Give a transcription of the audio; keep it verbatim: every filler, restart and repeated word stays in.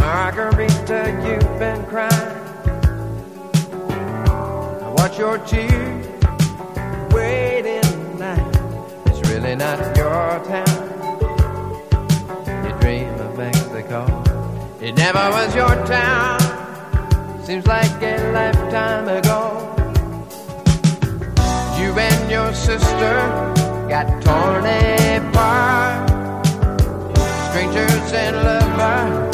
Margarita, you've been crying. I watch your tears waiting in line. It's really not your town. You dream of Mexico. It never was your town. Seems like a lifetime ago. You and your sister got torn apart. Strangers and lovers